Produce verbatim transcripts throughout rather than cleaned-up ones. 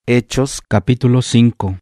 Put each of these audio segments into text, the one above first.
Hechos capítulo cinco.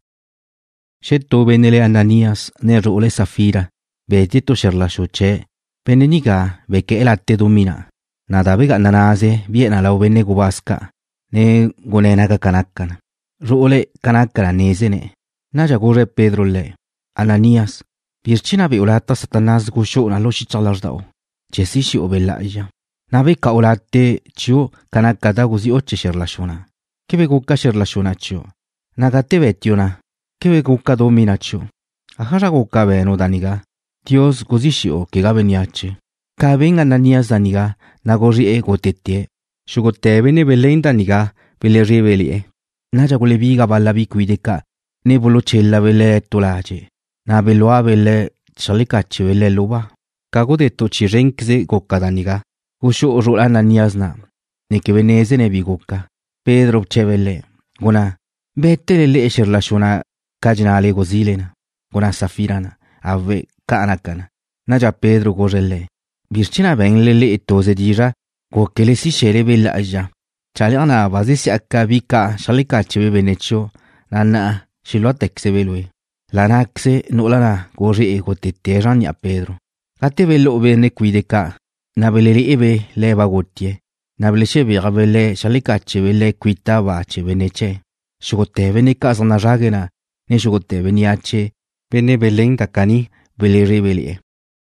Sheto benele Ananías ne rule Safira, betito sherla shoche, beneniga beke elate domina. Nada bega nanaze bien a la bene gubaska, ne gunenaga kanakana. Rule kanakana nezene. Naja gure Pedro le. Ananías, birchina be ulata Satanás gusho na loshi chalardao. Chesishi obelaja. Nabe ka ulate chio kanakada guzi oche sherla shona. Kebe guka sherla shona chio. Nagate betiona. Kebe guka domina chio. Ahara guka beno daniga. Dios guzishi o que gabeniache. Kaben Ananías daniga. Nagori e gotete. Shugote bene belen daniga. Bele rebelie. Naja gule biga balla bikuideka. Ne bolo chella bele tolaje. Na beloa bele chalikache bele loba. Kago de tochi renkze goka daniga. Usho uru Ananías na. Ne que veneze ne bigoka. Pedro chevele. Guna. Bette le esherla shona. Kajnale gozilena. Guna Safirana. Ave kanakana. Naja Pedro gorelle. Birchina ben lele etoze dira. Gokele si shere bella aja. Chaliana bazi si akka bika shalika chebe benecho. Nana shilotek se belwe. Lanaxe no lana gori ego te teran ya Pedro. Kate bello bene kuideka. Nabeleli ebe le bagotie. Nabeleshe bigabele shalika chebe le kuita ba chebe neche. Shugote bene kazana ragena. Ne shugote beniache. Bene beleng takani bele rebelie.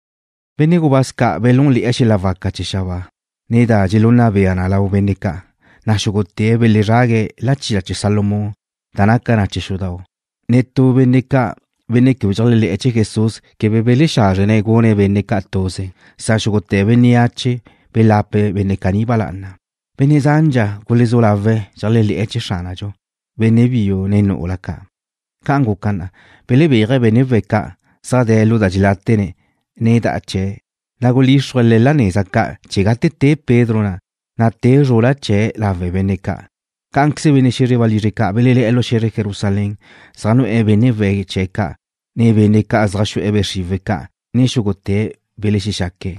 Bene gubaska belon li eshe la vaca cheshaba. Neda jelona beana la ubeneka. Na shugote bele rage la chila che Salomo. Tanaka na cheshudao. Neto beneka beneke ujale eche Jesus que bebele charge ne gone beneka tose. Sa shugote beniache belape benekani balana. Benezanja gulezolave jale li eche shanajo. Benebio neno olaka. Kango kana bele bere beneveka sa de luda jilatene ne da che. Nagoli shwele la nezaka chegate te Pedro na. Na te rola che la vebeneka. Kankse bene shere valireka belele elo shere Jerusalem. Sano e bene ve cheka. Ne beneka azrashu ebe shiveka. Ne shugote bele shishake.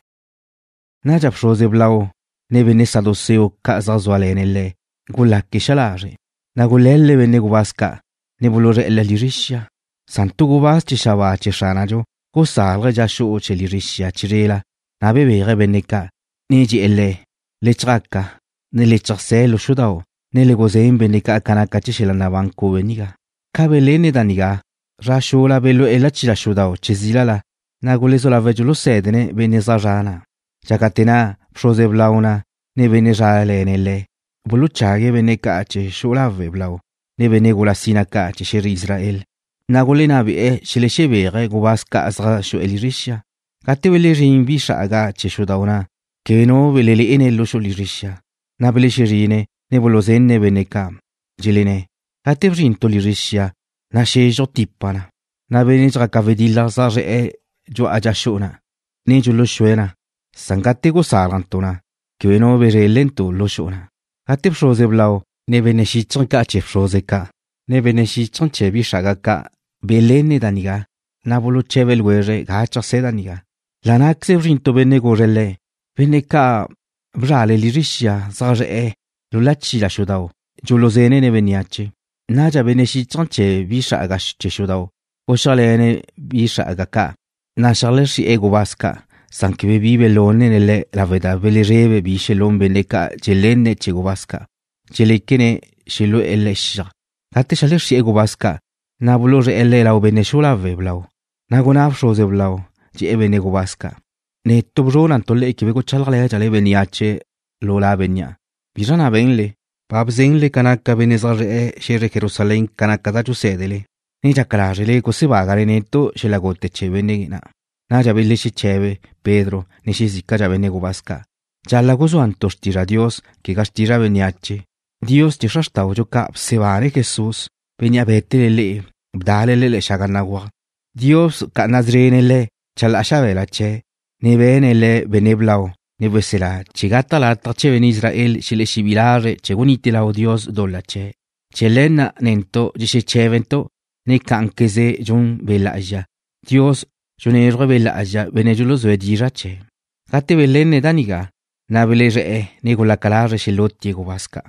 Najab shoze blao. Ne bene sadoseo ka azazwale nele. Gula kishalare. Nagulele bene gubaska. Ne bulore ela lirisha. Santu gubas chishawa chishanajo. Go salga jashu oche lirisha chirela. Na bebe beneka. Neji ele. Lechaka. Ne lechakse lo shudao. Ne le gozein beneka kanaka chishela na banko beniga. Kabele ne daniga. Rashola belo ela chila shudao chizilala. Nagulezo la vejulo sedene beneza rana. Jakatena froze blauna. Ne benezale nele. Bulu chage beneka che shola veblau. Ne benegula sinaka che sheri Israel. Nagule nabi e shileshebere gubaska azra shu elirisha. Katewele rimbi shaga che shudauna. Keno velele ene lo shulirisha. Nabele sherine ne bolozenne beneka. Jilene. Katevrinto lirisha. Na shejo tipana. Nabene zrakavedilla zare e jo ajashona. Ne julo shuena. Sangate go sarantona. Keno vere lento lo shona. Katev shoze blau. Ne bene shichon ka che froze ka. Ne bene shichon chebi shaga ka. Belene daniga. Nabolo chevel were gacha se daniga. Lanaxe rinto bene gorele. Bene ka brale lirisha zare e. Lulachi la shudao. Julozene ne veniache. Naja bene shichon che bisha aga che shudao. Oshalene bisha aga ka. Na shale shi ego baska. Sanke vive lone nelle la veda vele reve bishe lon bene ka jelene che gobaska. Jelekene shilo elesha. Kate shale shi ego baska. Nabulo re ele la ubeneshula veblau. Nagonaf shoze blau. Ji ebene gobaska. Ne tobro nantole ekibeko chalgale jale beniache lola benya. Bijana benle. Babzenle kanaka benezar e shere Jerusalem kanaka da jusedele. Ne jakarajele ko se bagare netto shela gote chebenegina. Na jabele shi chebe Pedro ne shi zika jabene gobaska. Jalla gozo antostira Dios que gastira beniache. Dios te shastao jo kap se vare Jesus. Benya betele bdale le shaganagwa. Dios ka nazrenele chal ashavela che. Ne benele beneblao. Ne vesela chigata la tache ben Israel shile shibilare chegunite la Dios dolache. Chelena nento jishe chevento ne kankeze jun belaja. Dios june rebelaja benejulos vedirache. Kate belene daniga. Na belere e ne gola kalare shilotie gobaska.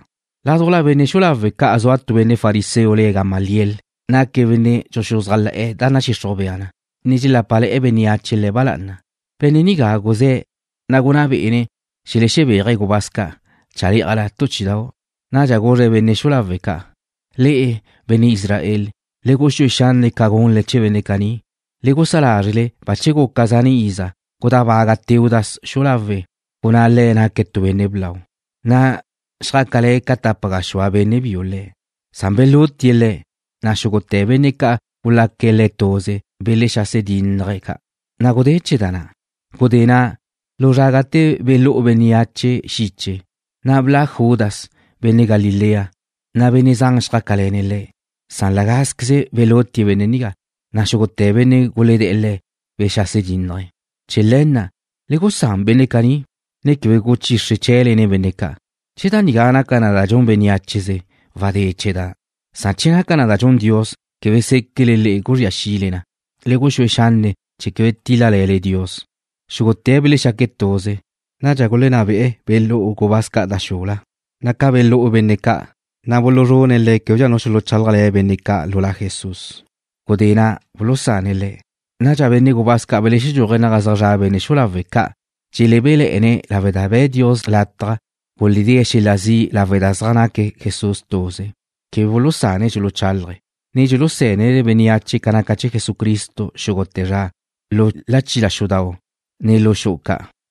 Ladola bene shulave ka azoatu bene fariseo le Gamaliel. Na ke bene joshuzgala e dana shishobeana. Nijila pale e beni achile balana. Bene niga goze naguna bene shileshebe re gobaska. Chali ala tuchidao. Na jagore bene shulave ka. Le bene Israel. Le goshu shan le kagon leche bene kani. Le gosalarle bachego kazani iza. Kodabaga teudas shulave. Kuna le na ketu bene blau. Na shakale katapaga shwa bene biole. Sambelut tiele. Na shugote bene ka ula kele toze. Bele shase dinreka. Na gode chedana. Godena lo ragate belo beniache shiche. Na bla judas bene Galilea. Na bene zang shakalenele. San lagas kse belo tie bene niga. Na shugote bene gole de ele. Be shase dinre. Chelena. Lego sam bene kani. Ne kwe go chishe chele ne bene ka. Cheda nigana kana da jon beniacheze. Vade cheda. San chena kana da jon Dios. Que ve se que le le goria shilena. Lego shwe shanne. Che que ve tila le le Dios. Shugotebele shaketose. Na jagole na be bello u gobaska da shola. Na ka bello u beneka. Na bolo rone le que ya no se lo chalgale beneka lola Jesús. Godena bolo sanele. Na jabene gobaska bele shi jogena gazaja bene shola veka. Chilebele ene la verdad de Dios latra. Bolidie shilazi la verdad zana que Jesús tose. Que bolo sane je lo chalre. Ni je lo sene de beniachi kanakache Jesucristo shugotera. Lo la chila shudao. Ne lo shoka.